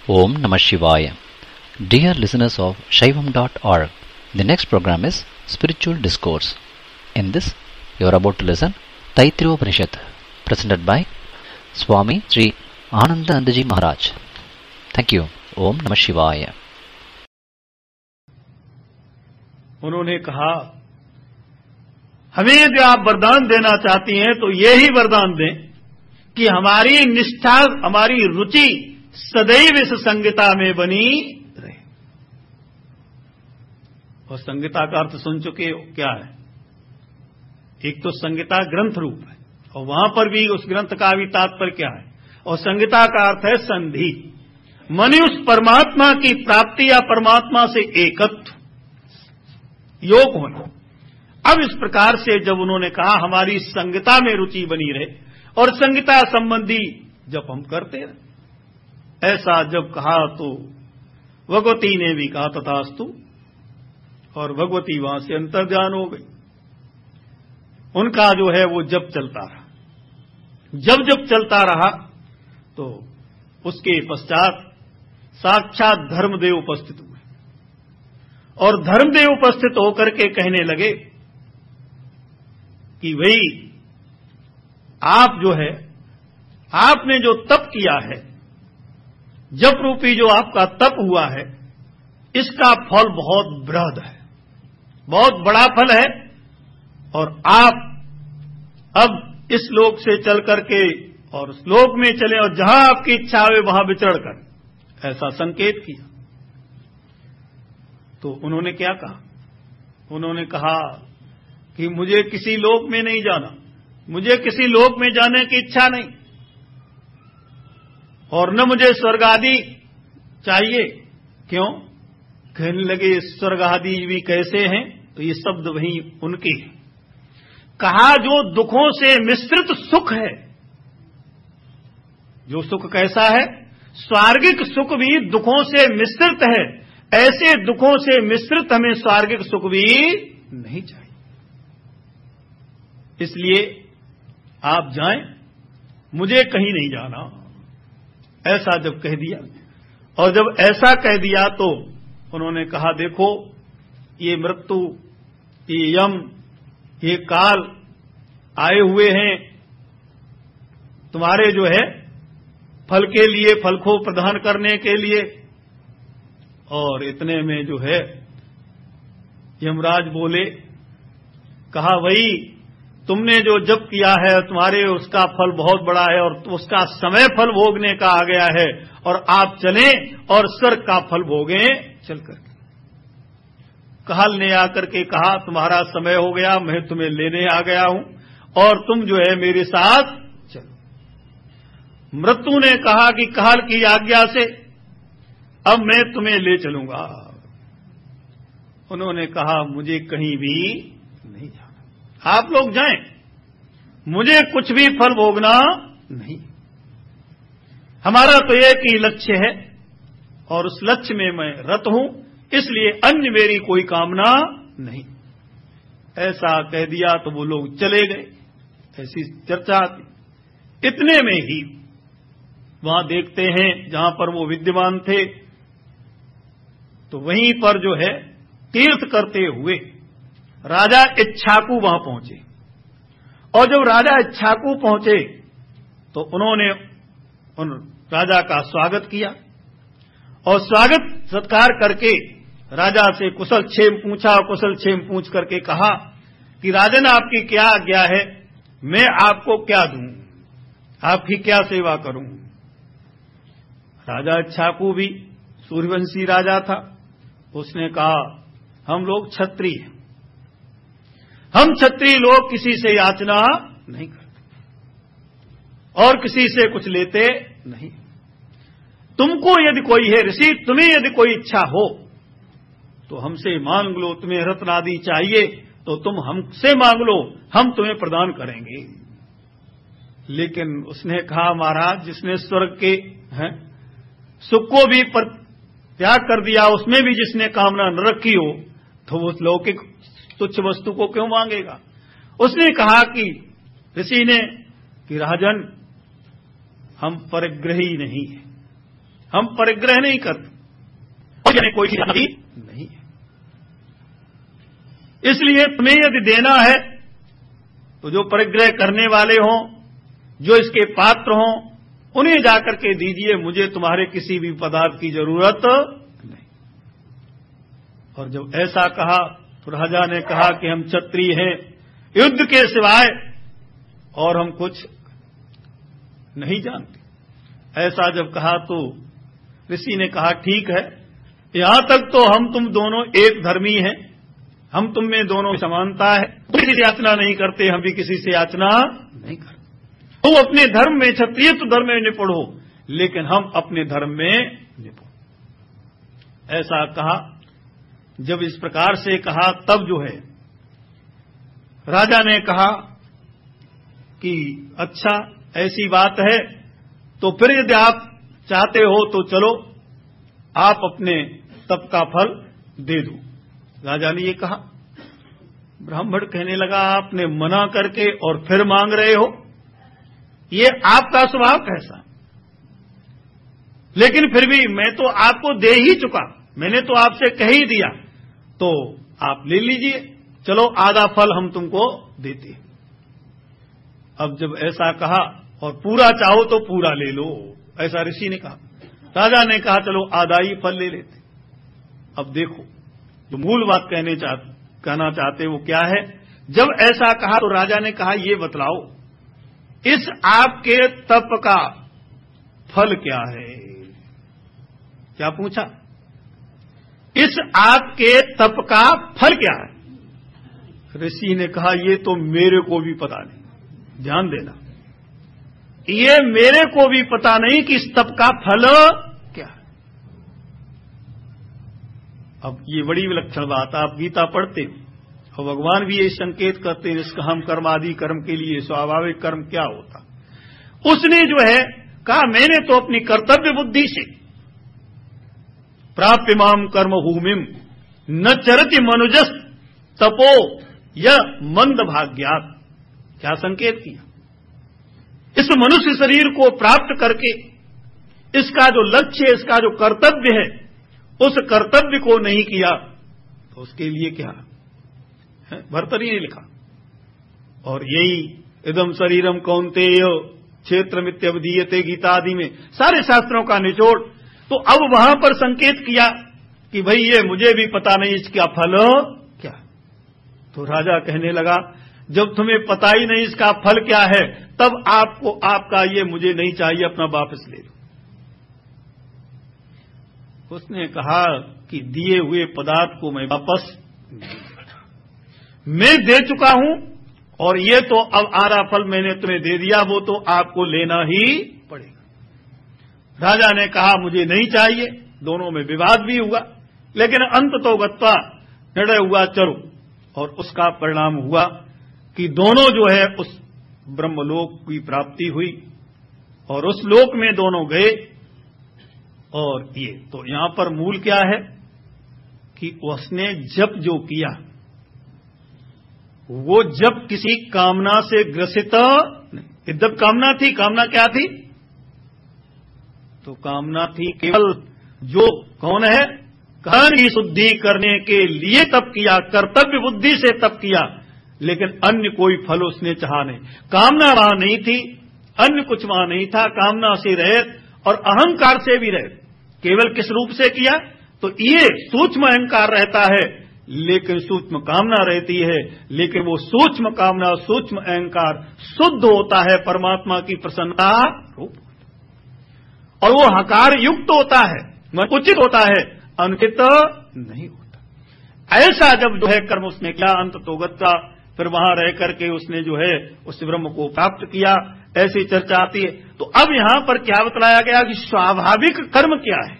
Om Namah Shivaya. Dear listeners of Shaivam.org, the next program is Spiritual Discourse. In this, you are about to listen Taittiriya Upanishad, presented by Swami Sri Ananda Andaji Maharaj. Thank you. Om Namah Shivaya. उन्होंने कहा, हमें यदि आप वरदान देना चाहती हैं तो ये ही वरदान दें कि हमारी निष्ठा, हमारी रुचि सदैव इस संगीता में बनी रहे। और संगीता का अर्थ सुन चुके हो क्या है? एक तो संगीता ग्रंथ रूप है, और वहां पर भी उस ग्रंथ का भी तात्पर्य क्या है? और संगीता का अर्थ है संधि, मनुष्य परमात्मा की प्राप्ति या परमात्मा से एकत्व, योग होना। अब इस प्रकार से जब उन्होंने कहा हमारी संगीता में रुचि बनी रहे और संगीता संबंधी जब हम करते रहे, ऐसा जब कहा तो भगवती ने भी कहा तथास्तु, और भगवती वहां से अंतर्ध्यान हो गई। उनका जो है वो जब चलता रहा, जब चलता रहा तो उसके पश्चात साक्षात धर्मदेव उपस्थित हुए, और धर्मदेव उपस्थित होकर के कहने लगे कि भाई आप जो है, आपने जो तप किया है, जप रूपी जो आपका तप हुआ है, इसका फल बहुत बृहद है, बहुत बड़ा फल है, और आप अब इस लोक से चल करके और उस लोक में चले और जहां आपकी इच्छा हुए वहां विचरण कर, ऐसा संकेत किया। तो उन्होंने क्या कहा? उन्होंने कहा कि मुझे किसी लोक में नहीं जाना, मुझे किसी लोक में जाने की इच्छा नहीं, और न मुझे स्वर्ग आदि चाहिए। क्यों? कहने लगे स्वर्ग आदि भी कैसे हैं? तो ये शब्द वहीं उनके हैं। कहा जो दुखों से मिश्रित सुख है, जो सुख कैसा है? स्वार्गिक सुख भी दुखों से मिश्रित है, ऐसे दुखों से मिश्रित हमें स्वार्गिक सुख भी नहीं चाहिए। इसलिए आप जाएं, मुझे कहीं नहीं जाना। ऐसा जब कह दिया, और जब ऐसा कह दिया तो उन्होंने कहा देखो ये मृत्यु, ये यम, ये काल आए हुए हैं तुम्हारे जो है फल के लिए, फल को प्रदान करने के लिए। और इतने में जो है यमराज बोले, कहा वही तुमने जो जप किया है तुम्हारे उसका फल बहुत बड़ा है, और उसका समय फल भोगने का आ गया है, और आप चलें और स्वर्ग का फल भोगें चल करके। काल ने आकर के कहा तुम्हारा समय हो गया, मैं तुम्हें लेने आ गया हूं, और तुम जो है मेरे साथ चलो। मृत्यु ने कहा कि काल की आज्ञा से अब मैं तुम्हें ले चलूंगा। उन्होंने कहा मुझे कहीं भी नहीं जाना, आप लोग जाएं, मुझे कुछ भी फल भोगना नहीं। हमारा तो एक ही लक्ष्य है, और उस लक्ष्य में मैं रत हूं, इसलिए अन्य मेरी कोई कामना नहीं। ऐसा कह दिया तो वो लोग चले गए। ऐसी चर्चा थी। इतने में ही वहां देखते हैं जहां पर वो विद्यमान थे, तो वहीं पर जो है तीर्थ करते हुए राजा इच्छाकु वहां पहुंचे। और जब राजा इच्छाकु पहुंचे तो उन्होंने उन राजा का स्वागत किया, और स्वागत सत्कार करके राजा से कुशल क्षेम पूछा, और कुशल क्षेम पूछ करके कहा कि राजन आपकी क्या आज्ञा है, मैं आपको क्या दूं, आपकी क्या सेवा करूं। राजा इच्छाकु भी सूर्यवंशी राजा था। उसने कहा हम लोग क्षत्रिय हैं, हम क्षत्रिय लोग किसी से याचना नहीं करते और किसी से कुछ लेते नहीं। तुमको यदि कोई है ऋषि, तुम्हें यदि कोई इच्छा हो तो हमसे मांग लो, तुम्हें रत्न आदि चाहिए तो तुम हमसे मांग लो, हम तुम्हें प्रदान करेंगे। लेकिन उसने कहा महाराज जिसने स्वर्ग के सुख को भी त्याग कर दिया, उसमें भी जिसने कामना न रखी हो, तो वो लौकिक तुच्छ वस्तु को क्यों मांगेगा। उसने कहा कि ऋषि ने कि राजन हम परिग्रही नहीं है, हम परिग्रह नहीं करते, कोई चीज नहीं है। इसलिए तुम्हें यदि देना है तो जो परिग्रह करने वाले हों, जो इसके पात्र हों, उन्हें जाकर के दीजिए, मुझे तुम्हारे किसी भी पदार्थ की जरूरत नहीं। और जब ऐसा कहा तो राजा ने कहा कि हम क्षत्रिय हैं, युद्ध के सिवाय और हम कुछ नहीं जानते। ऐसा जब कहा तो ऋषि ने कहा ठीक है, यहां तक तो हम तुम दोनों एक धर्मी हैं, हम तुम में दोनों समानता है, किसी से याचना नहीं करते, हम भी किसी से याचना नहीं करते। तो अपने धर्म में, क्षत्रिय तो धर्म में निपुण हो, लेकिन हम अपने धर्म में निपुण। ऐसा कहा। जब इस प्रकार से कहा तब जो है राजा ने कहा कि अच्छा ऐसी बात है तो फिर यदि आप चाहते हो तो चलो, आप अपने तप का फल दे दो। राजा ने ये कहा। ब्राह्मण कहने लगा, आपने मना करके और फिर मांग रहे हो, ये आपका स्वभाव कैसा? लेकिन फिर भी मैं तो आपको दे ही चुका, मैंने तो आपसे कह ही दिया, तो आप ले लीजिए, चलो आधा फल हम तुमको देते हैं। अब जब ऐसा कहा, और पूरा चाहो तो पूरा ले लो, ऐसा ऋषि ने कहा। राजा ने कहा चलो आधा ही फल ले लेते। अब देखो जो मूल बात कहना चाहते वो क्या है। जब ऐसा कहा तो राजा ने कहा ये बतलाओ, इस आपके तप का फल क्या है? क्या पूछा? इस आपके तप का फल क्या है? ऋषि ने कहा ये तो मेरे को भी पता नहीं, ध्यान देना, ये मेरे को भी पता नहीं कि इस तप का फल क्या है। अब ये बड़ी विलक्षण बात, आप गीता पढ़ते हो और भगवान भी ये संकेत करते हैं इसका हम कर्म आदि कर्म के लिए स्वाभाविक कर्म क्या होता। उसने जो है कहा मैंने तो अपनी कर्तव्य बुद्धि से प्राप्य माम कर्म भूमिम न चरति मनुजस तपो य मंद भाग्यात। क्या संकेत किया? इस मनुष्य शरीर को प्राप्त करके इसका जो लक्ष्य है, इसका जो कर्तव्य है, उस कर्तव्य को नहीं किया तो उसके लिए क्या है? भर्तरी ने लिखा। और यही इदम शरीरम कौन्तेय क्षेत्रमित्यवधीयते गीता आदि में सारे शास्त्रों का निचोड़। तो अब वहां पर संकेत किया कि भाई ये मुझे भी पता नहीं इसका फल क्या। तो राजा कहने लगा जब तुम्हें पता ही नहीं इसका फल क्या है, तब आपको आपका ये मुझे नहीं चाहिए, अपना वापस ले लो। उसने कहा कि दिए हुए पदार्थ को मैं वापस मैं दे चुका हूं, और ये तो अब आरा फल मैंने तुम्हें दे दिया, वो तो आपको लेना ही पड़ेगा। राजा ने कहा मुझे नहीं चाहिए। दोनों में विवाद भी हुआ, लेकिन अंत तो गत्वा निर्णय हुआ चलो, और उसका परिणाम हुआ कि दोनों जो है उस ब्रह्मलोक की प्राप्ति हुई, और उस लोक में दोनों गए। और ये तो यहां पर मूल क्या है कि उसने जप जो किया वो जब किसी कामना से ग्रसित नहीं। जब कामना थी, कामना क्या थी? तो कामना थी केवल जो कौन है कर्म की शुद्धि करने के लिए तप किया, कर्तव्य बुद्धि से तप किया, लेकिन अन्य कोई फल उसने चाहा नहीं। कामना वहां नहीं थी, अन्य कुछ वहां नहीं था, कामना से रहित और अहंकार से भी रहित। केवल किस रूप से किया? तो ये सूक्ष्म अहंकार रहता है, लेकिन सूक्ष्म कामना रहती है, लेकिन वो सूक्ष्म कामना सूक्ष्म अहंकार शुद्ध होता है, परमात्मा की प्रसन्नता रूप, और वो हकार युक्त होता है, उचित होता है, अनुचित नहीं होता। ऐसा जब जो है कर्म उसने किया, अंत तो गत्वा, फिर वहां रह करके उसने जो है उस ब्रह्म को प्राप्त किया, ऐसी चर्चा आती है। तो अब यहां पर क्या बतलाया गया कि स्वाभाविक कर्म क्या है?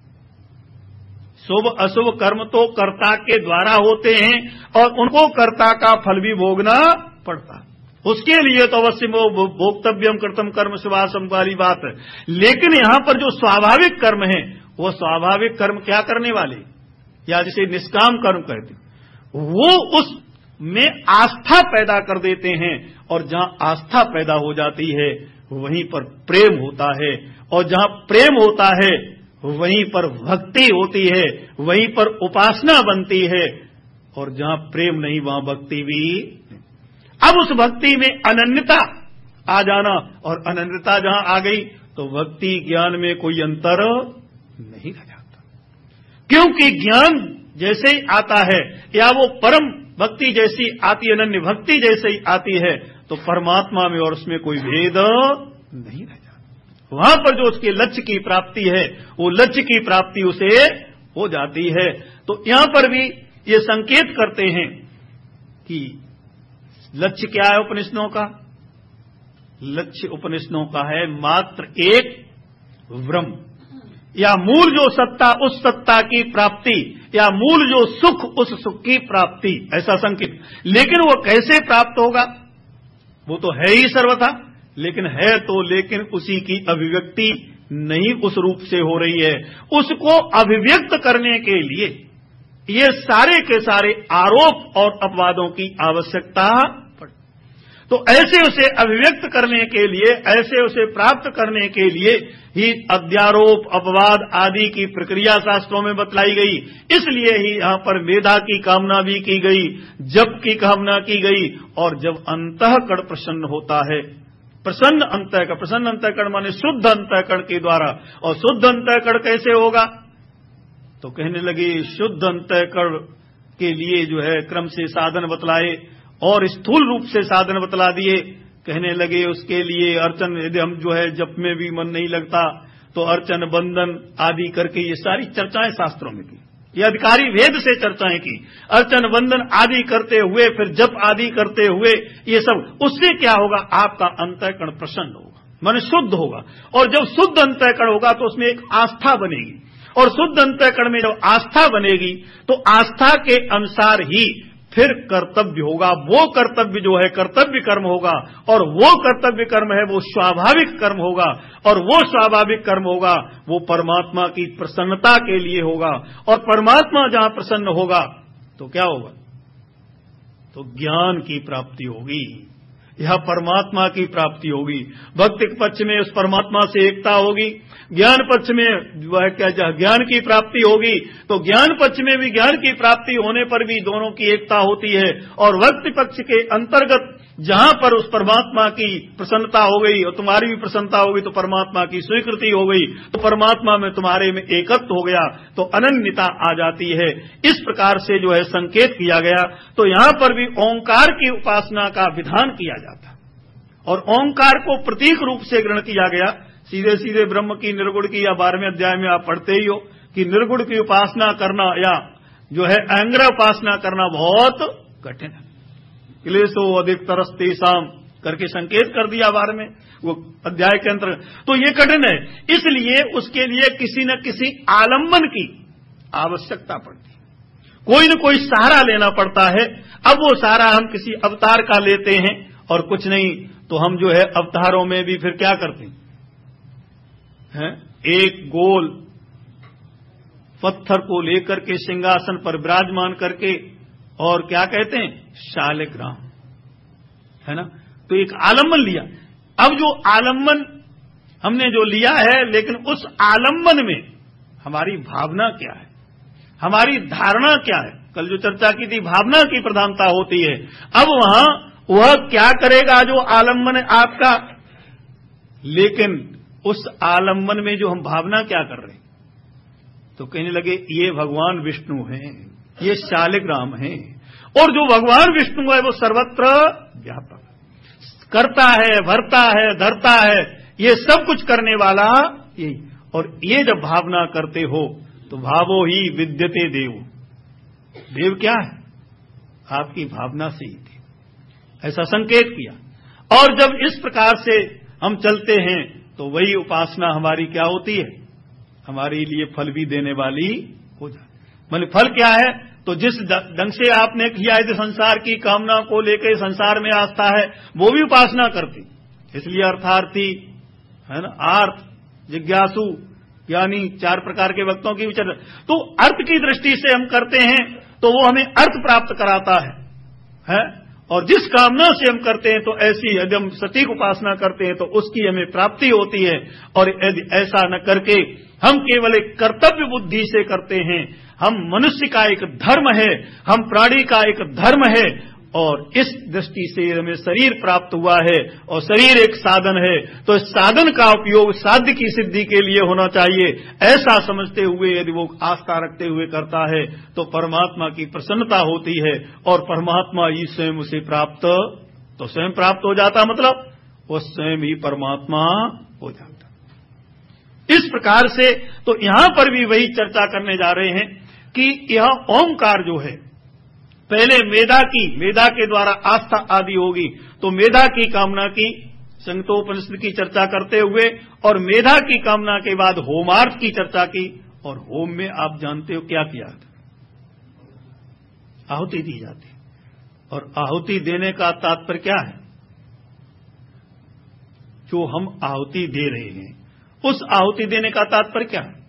शुभ अशुभ कर्म तो कर्ता के द्वारा होते हैं, और उनको कर्ता का फल भी भोगना पड़ता। उसके लिए तो अवश्य भोक्तव्यम कर्तम कर्म शुभाशम वाली बात है। लेकिन यहां पर जो स्वाभाविक कर्म है, वो स्वाभाविक कर्म क्या करने वाले, या जिसे निष्काम कर्म कहते हैं, वो उसमें आस्था पैदा कर देते हैं, और जहां आस्था पैदा हो जाती है वहीं पर प्रेम होता है, और जहां प्रेम होता है वहीं पर भक्ति होती है, वहीं पर उपासना बनती है, और जहां प्रेम नहीं वहां भक्ति भी। अब उस भक्ति में अनन्यता आ जाना, और अनन्यता जहां आ गई तो भक्ति ज्ञान में कोई अंतर नहीं रह जाता, क्योंकि ज्ञान जैसे ही आता है या वो परम भक्ति जैसी आती, अनन्य भक्ति जैसे ही आती है, तो परमात्मा में और उसमें कोई भेद नहीं रह जाता। वहां पर जो उसके लक्ष्य की प्राप्ति है, वो लक्ष्य की प्राप्ति उसे हो जाती है। तो यहां पर भी ये संकेत करते हैं कि लक्ष्य क्या है उपनिषदों का? लक्ष्य उपनिषदों का है मात्र एक ब्रह्म, या मूल जो सत्ता उस सत्ता की प्राप्ति, या मूल जो सुख उस सुख की प्राप्ति, ऐसा संकेत। लेकिन वो कैसे प्राप्त होगा? वो तो है ही सर्वथा, लेकिन है तो, लेकिन उसी की अभिव्यक्ति नहीं उस रूप से हो रही है। उसको अभिव्यक्त करने के लिए ये सारे के सारे आरोप और अपवादों की आवश्यकता पड़े। तो ऐसे उसे अभिव्यक्त करने के लिए, ऐसे उसे प्राप्त करने के लिए ही अध्यारोप, अपवाद आदि की प्रक्रिया शास्त्रों में बतलाई गई। इसलिए ही यहां पर मेधा की कामना भी की गई, जप की कामना की गई, और जब अंतःकरण प्रसन्न होता है, प्रसन्न अंतःकरण माने शुद्ध अंतःकरण के द्वारा। और शुद्ध अंतःकरण कैसे होगा? तो कहने लगे शुद्ध अंतःकरण के लिए जो है क्रम से साधन बतलाए, और स्थूल रूप से साधन बतला दिए। कहने लगे उसके लिए अर्चन, यदि हम जो है जप में भी मन नहीं लगता तो अर्चन बंधन आदि करके ये सारी चर्चाएं शास्त्रों में की, ये अधिकारी भेद से चर्चाएं की। अर्चन बंधन आदि करते हुए, फिर जप आदि करते हुए, ये सब, उससे क्या होगा? आपका अंतःकरण प्रसन्न होगा, मन शुद्ध होगा। और जब शुद्ध अंतःकरण होगा तो उसमें एक आस्था बनेगी, और शुद्ध अंतःकरण में जब आस्था बनेगी तो आस्था के अनुसार ही फिर कर्तव्य होगा। वो कर्तव्य जो है कर्तव्य कर्म होगा, और वो कर्तव्य कर्म है वो स्वाभाविक कर्म होगा, और वो स्वाभाविक कर्म होगा वो परमात्मा की प्रसन्नता के लिए होगा। और परमात्मा जहां प्रसन्न होगा तो क्या होगा? तो ज्ञान की प्राप्ति होगी, यह परमात्मा की प्राप्ति होगी। भक्ति के पक्ष में उस परमात्मा से एकता होगी, ज्ञान पक्ष में वह क्या ज्ञान की प्राप्ति होगी, तो ज्ञान पक्ष में भी ज्ञान की प्राप्ति होने पर भी दोनों की एकता होती है। और भक्ति पक्ष के अंतर्गत जहां पर उस परमात्मा की प्रसन्नता हो गई और तुम्हारी भी प्रसन्नता हो गई, तो परमात्मा की स्वीकृति हो गई, तो परमात्मा में तुम्हारे में एकत्व हो गया, तो अनन्यता आ जाती है। इस प्रकार से जो है संकेत किया गया। तो यहां पर भी ओंकार की उपासना का विधान किया जाता है, और ओंकार को प्रतीक रूप से ग्रहण किया गया। सीधे सीधे ब्रह्म की निर्गुण की या 12वें अध्याय में आप पढ़ते ही हो कि निर्गुण की उपासना करना या जो है अहंग्रह उपासना करना बहुत कठिन है। क्लेशो अधिकतरस्ते शाम करके संकेत कर दिया 12वें वो अध्याय के अंतर्गत। तो ये कठिन है, इसलिए उसके लिए किसी न किसी आलम्बन की आवश्यकता पड़ती है, कोई न कोई सहारा लेना पड़ता है। अब वो सहारा हम किसी अवतार का लेते हैं, और कुछ नहीं तो हम जो है अवतारों में भी फिर क्या करते हैं? एक गोल पत्थर को लेकर के सिंहासन पर विराजमान करके, और क्या कहते हैं? शालिग्राम, है ना? तो एक आलम्बन लिया। अब जो आलम्बन हमने जो लिया है, लेकिन उस आलम्बन में हमारी भावना क्या है, हमारी धारणा क्या है? कल जो चर्चा की थी भावना की प्रधानता होती है। अब वहां वह क्या करेगा जो आलम्बन है आपका, लेकिन उस आलम्बन में जो हम भावना क्या कर रहे हैं? तो कहने लगे ये भगवान विष्णु हैं, ये शालिग्राम हैं। और जो भगवान विष्णु है वो सर्वत्र व्यापक, करता है, भरता है, धरता है, ये सब कुछ करने वाला यही। और ये जब भावना करते हो तो भावो ही विद्यते देव। देव क्या है? आपकी भावना से ही थे, ऐसा संकेत किया। और जब इस प्रकार से हम चलते हैं तो वही उपासना हमारी क्या होती है? हमारे लिए फल भी देने वाली हो जाए। मतलब फल क्या है? तो जिस ढंग से आपने किया है, संसार की कामना को लेकर संसार में आस्था है, वो भी उपासना करती। इसलिए अर्थार्थी है ना, आर्थ, जिज्ञासु, यानी 4 प्रकार के वक्तों की विचार। तो अर्थ की दृष्टि से हम करते हैं तो वो हमें अर्थ प्राप्त कराता है? और जिस कामना से हम करते हैं तो ऐसी यदि हम सटीक उपासना करते हैं तो उसकी हमें प्राप्ति होती है। और यदि ऐसा न करके हम केवल एक कर्तव्य बुद्धि से करते हैं, हम मनुष्य का एक धर्म है, हम प्राणी का एक धर्म है, और इस दृष्टि से हमें शरीर प्राप्त हुआ है और शरीर एक साधन है, तो इस साधन का उपयोग साध्य की सिद्धि के लिए होना चाहिए। ऐसा समझते हुए यदि वो आस्था रखते हुए करता है तो परमात्मा की प्रसन्नता होती है और परमात्मा ही स्वयं उसे प्राप्त तो स्वयं प्राप्त हो जाता, मतलब वो स्वयं ही परमात्मा हो जाता। इस प्रकार से तो यहां पर भी वही चर्चा करने जा रहे हैं कि यह ओंकार जो है, पहले मेधा के द्वारा आस्था आदि होगी, तो मेधा की कामना की संहितोपनिषद की चर्चा करते हुए और मेधा की कामना के बाद होमार्थ की चर्चा की। और होम में आप जानते हो क्या किया था, आहुति दी जाती, और आहुति देने का तात्पर्य क्या है? जो हम आहुति दे रहे हैं उस आहुति देने का तात्पर्य क्या है?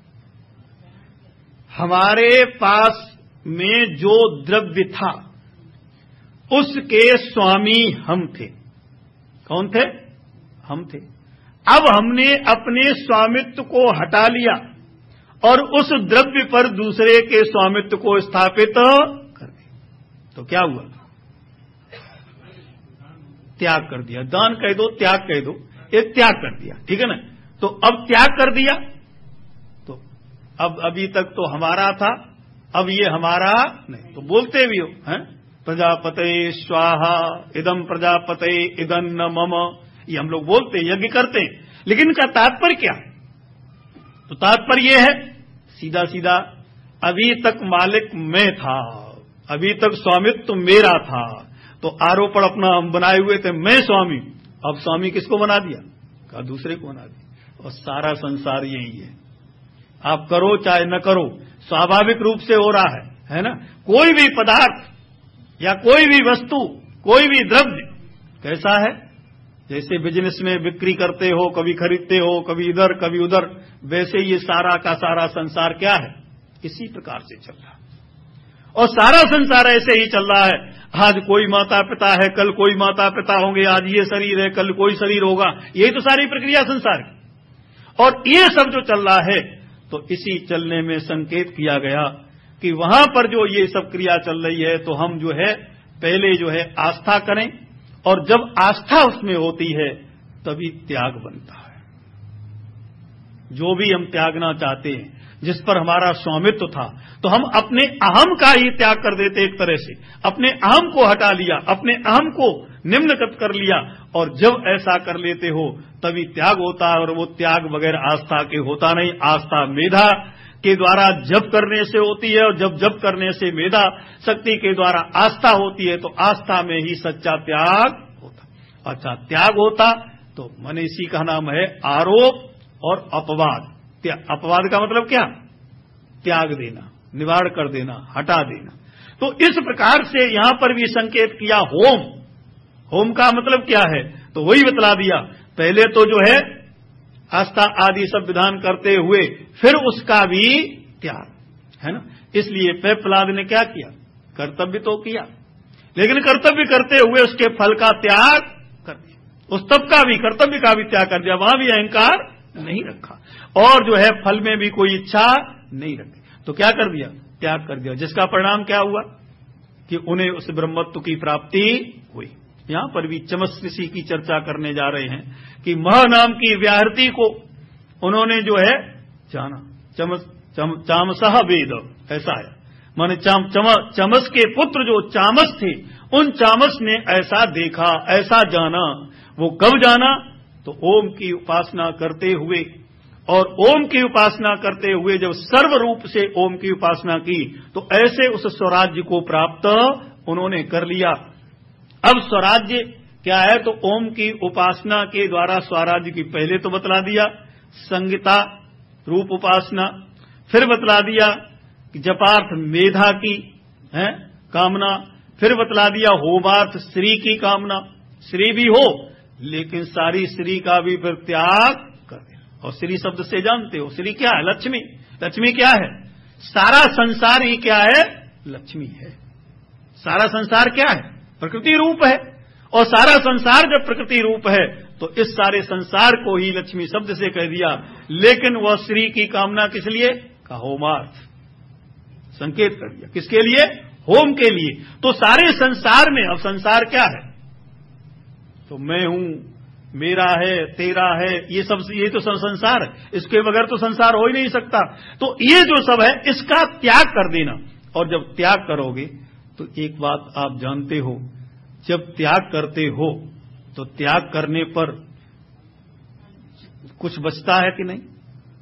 हमारे पास में जो द्रव्य था उसके स्वामी हम थे। कौन थे? हम थे। अब हमने अपने स्वामित्व को हटा लिया और उस द्रव्य पर दूसरे के स्वामित्व को स्थापित कर दिया, तो क्या हुआ? त्याग कर दिया। दान कह दो, त्याग कह दो, ये त्याग कर दिया, ठीक है ना। तो अब त्याग कर दिया, तो अब अभी तक तो हमारा था, अब ये हमारा नहीं। तो बोलते भी हो हैं, प्रजापते स्वाहा इदम प्रजापते इदं न मम, ये हम लोग बोलते यज्ञ करते हैं, लेकिन इनका तात्पर्य क्या है? तो तात्पर्य ये है सीधा सीधा, अभी तक मालिक मैं था, अभी तक स्वामित्व मेरा था, तो आरोपण अपना हम बनाए हुए थे, मैं स्वामी। अब स्वामी किसको बना दिया? कहा दूसरे को बना दिया। और सारा संसार यही है, आप करो चाहे न करो, स्वाभाविक रूप से हो रहा है ना। कोई भी पदार्थ या कोई भी वस्तु, कोई भी द्रव्य कैसा है, जैसे बिजनेस में बिक्री करते हो, कभी खरीदते हो, कभी इधर कभी उधर, वैसे ये सारा का सारा संसार क्या है, इसी प्रकार से चल रहा है। और सारा संसार ऐसे ही चल रहा है। आज कोई माता पिता है, कल कोई माता पिता होंगे, आज ये शरीर है, कल कोई शरीर होगा, यही तो सारी प्रक्रिया संसार की। और ये सब जो चल रहा है, तो इसी चलने में संकेत किया गया कि वहां पर जो ये सब क्रिया चल रही है, तो हम जो है पहले जो है आस्था करें, और जब आस्था उसमें होती है तभी त्याग बनता है। जो भी हम त्यागना चाहते हैं, जिस पर हमारा स्वामित्व था, तो हम अपने अहम का ही त्याग कर देते, एक तरह से अपने अहम को हटा लिया, अपने अहम को निम्नगत कर लिया। और जब ऐसा कर लेते हो तभी त्याग होता है, और वो त्याग बगैर आस्था के होता नहीं। आस्था मेधा के द्वारा जप करने से होती है, और जब करने से मेधा शक्ति के द्वारा आस्था होती है, तो आस्था में ही सच्चा त्याग होता। अच्छा, त्याग होता तो मन इसी का नाम है आरोप और अपवाद। अपवाद का मतलब क्या? त्याग देना, निवारण कर देना, हटा देना। तो इस प्रकार से यहां पर भी संकेत किया होम। होम का मतलब क्या है, तो वही बतला दिया। पहले तो जो है आस्था आदि सब विधान करते हुए फिर उसका भी त्याग, है ना। इसलिए प्रहलाद ने क्या किया? कर्तव्य तो किया, लेकिन कर्तव्य करते हुए उसके फल का त्याग कर दिया। उस तप का भी, कर्तव्य का भी त्याग कर दिया, वहां भी अहंकार नहीं रखा, और जो है फल में भी कोई इच्छा नहीं रखी। तो क्या कर दिया? त्याग कर दिया, जिसका परिणाम क्या हुआ कि उन्हें उस ब्रह्मत्व की प्राप्ति हुई। यहां पर भी चमस ऋषि की चर्चा करने जा रहे हैं कि मह नाम की व्याहृति को उन्होंने जो है जाना। चामसह वेद, ऐसा है, माने चमस के पुत्र जो चामस थे, उन चामस ने ऐसा देखा, ऐसा जाना। वो कब जाना? तो ओम की उपासना करते हुए, और ओम की उपासना करते हुए जब सर्व रूप से ओम की उपासना की, तो ऐसे उस स्वराज्य को प्राप्त उन्होंने कर लिया। अब स्वराज्य क्या है? तो ओम की उपासना के द्वारा स्वराज्य की पहले तो बतला दिया संगीता रूप उपासना, फिर बतला दिया कि जपार्थ मेधा की है कामना, फिर बतला दिया होमार्थ श्री की कामना। श्री भी हो, लेकिन सारी श्री का भी फिर त्याग कर देना। और श्री शब्द से जानते हो श्री क्या है? लक्ष्मी। लक्ष्मी क्या है? सारा संसार ही क्या है? लक्ष्मी है। सारा संसार क्या है? प्रकृति रूप है। और सारा संसार जब प्रकृति रूप है तो इस सारे संसार को ही लक्ष्मी शब्द से कह दिया। लेकिन वह श्री की कामना किस लिए? का होमार्थ संकेत कर दिया। किसके लिए? होम के लिए। तो सारे संसार में, अब संसार क्या है? तो मैं हूं, मेरा है, तेरा है, ये तो संसार है। इसके बगैर तो संसार हो ही नहीं सकता। तो ये जो सब है इसका त्याग कर देना। और जब त्याग करोगे तो एक बात आप जानते हो, जब त्याग करते हो तो त्याग करने पर कुछ बचता है कि नहीं?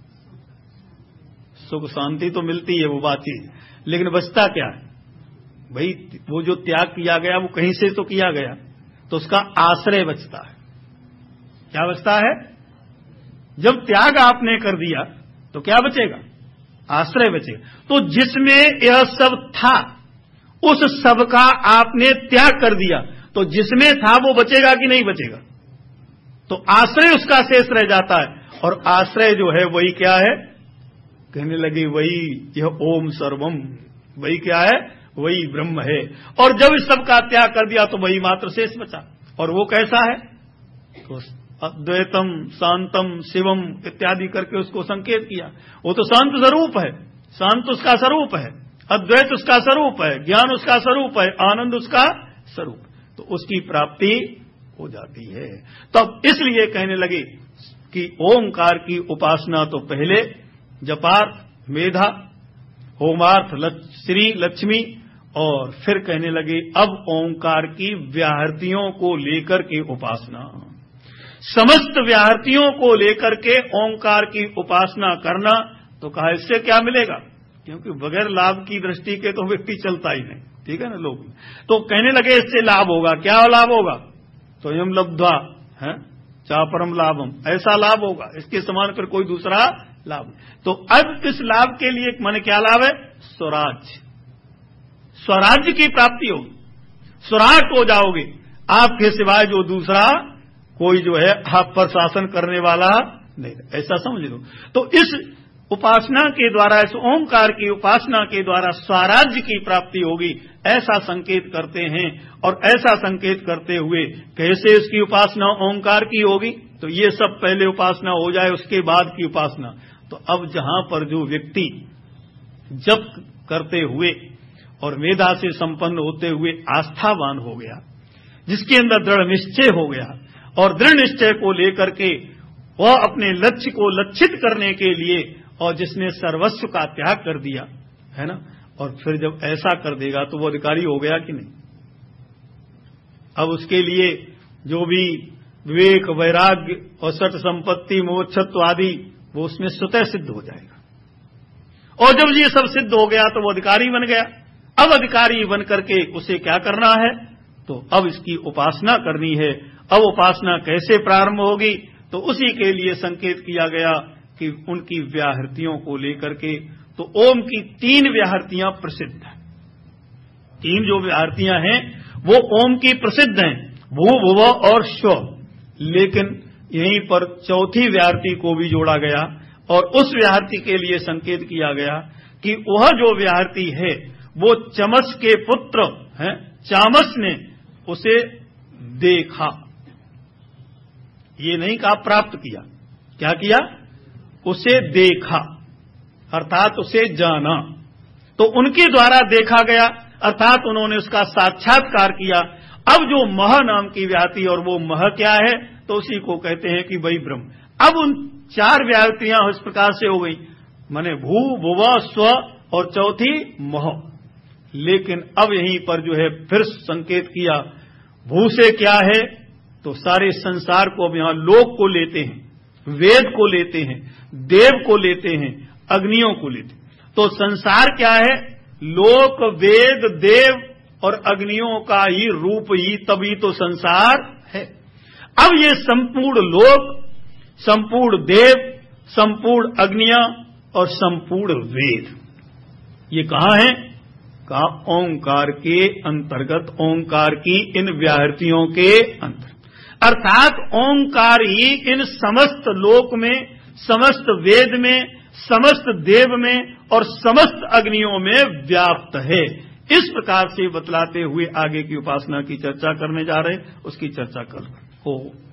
सुख शांति तो मिलती है, वो बात ही, लेकिन बचता क्या है भाई? वो जो त्याग किया गया वो कहीं से तो किया गया, तो उसका आश्रय बचता है। क्या बचता है? जब त्याग आपने कर दिया तो क्या बचेगा? आश्रय बचेगा। तो जिसमें यह सब था उस सब का आपने त्याग कर दिया, तो जिसमें था वो बचेगा कि नहीं बचेगा? तो आश्रय उसका शेष रह जाता है। और आश्रय जो है वही क्या है? कहने लगे वही यह ओम सर्वम, वही क्या है? वही ब्रह्म है। और जब इस सब का त्याग कर दिया तो वही मात्र शेष बचा। और वो कैसा है? तो अद्वैतम शांतम शिवम इत्यादि करके उसको संकेत किया। वो तो शांत स्वरूप है, शांत उसका स्वरूप है, अद्वैत उसका स्वरूप है, ज्ञान उसका स्वरूप है, आनंद उसका स्वरूप। तो उसकी प्राप्ति हो जाती है। तब इसलिए कहने लगे कि ओंकार की उपासना तो पहले जपार्थ, मेधा, होमार्थ, श्री, लक्ष्मी, और फिर कहने लगे अब ओंकार की व्याहृतियों को लेकर के उपासना, समस्त व्याहृतियों को लेकर के ओंकार की उपासना करना। तो कहा इससे क्या मिलेगा? क्योंकि बगैर लाभ की दृष्टि के तो व्यक्ति चलता ही नहीं, ठीक है ना लोग। तो कहने लगे इससे लाभ होगा। क्या लाभ होगा? तो यम लब्ध्वा है चापरम लाभम, ऐसा लाभ होगा, इसके समान फिर कोई दूसरा लाभ। तो अब इस लाभ के लिए माने क्या लाभ है? स्वराज्य, स्वराज्य की प्राप्ति होगी, स्वराट हो जाओगे। आपके सिवाय जो दूसरा कोई जो है आप पर शासन करने वाला नहीं, ऐसा समझ लो। तो इस उपासना के द्वारा, इस ओंकार की उपासना के द्वारा स्वराज्य की प्राप्ति होगी, ऐसा संकेत करते हैं। और ऐसा संकेत करते हुए कैसे इसकी उपासना ओंकार की होगी? तो ये सब पहले उपासना हो जाए, उसके बाद की उपासना। तो अब जहां पर जो व्यक्ति जप करते हुए और मेधा से संपन्न होते हुए आस्थावान हो गया, जिसके अंदर दृढ़ निश्चय हो गया, और दृढ़ निश्चय को लेकर के वह अपने लक्ष्य को लक्षित करने के लिए, और जिसने सर्वस्व का त्याग कर दिया है ना, और फिर जब ऐसा कर देगा तो वो अधिकारी हो गया कि नहीं? अब उसके लिए जो भी विवेक, वैराग्य और सत संपत्ति, मोक्षत्व आदि वो उसमें स्वतः सिद्ध हो जाएगा। और जब ये सब सिद्ध हो गया तो वो अधिकारी बन गया। अब अधिकारी बन करके उसे क्या करना है? तो अब इसकी उपासना करनी है। अब उपासना कैसे प्रारंभ होगी? तो उसी के लिए संकेत किया गया कि उनकी व्याहृतियों को लेकर के। तो ओम की 3 व्याहृतियां प्रसिद्ध हैं। 3 जो व्याहृतियां हैं वो ओम की प्रसिद्ध हैं, भू, भुव और स्व। लेकिन यहीं पर चौथी व्याहृति को भी जोड़ा गया और उस व्याहृति के लिए संकेत किया गया कि वह जो व्याहृति है वो चमस के पुत्र हैं, चामस ने उसे देखा, ये नहीं कहा प्राप्त किया। क्या किया? उसे देखा, अर्थात उसे जाना। तो उनके द्वारा देखा गया, अर्थात उन्होंने उसका साक्षात्कार किया। अब जो मह नाम की व्याहृति, और वो मह क्या है? तो उसी को कहते हैं कि वही ब्रह्म। अब उन 4 व्याहृतियां इस प्रकार से हो गई, माने भू, भुव, स्व और चौथी मह। लेकिन अब यहीं पर जो है फिर संकेत किया, भू से क्या है? तो सारे संसार को अब यहां लोक को लेते हैं, वेद को लेते हैं, देव को लेते हैं, अग्नियों को लेते हैं। तो संसार क्या है? लोक, वेद, देव और अग्नियों का ही रूप ही, तभी तो संसार है। अब ये संपूर्ण लोक, संपूर्ण देव, संपूर्ण अग्नियां और संपूर्ण वेद, ये कहां है? कहा ओंकार के अंतर्गत, ओंकार की इन व्याहृतियों के अंतर्गत। अर्थात ओंकार ही इन समस्त लोक में, समस्त वेद में, समस्त देव में और समस्त अग्नियों में व्याप्त है। इस प्रकार से बतलाते हुए आगे की उपासना की चर्चा करने जा रहे, उसकी चर्चा कल हो।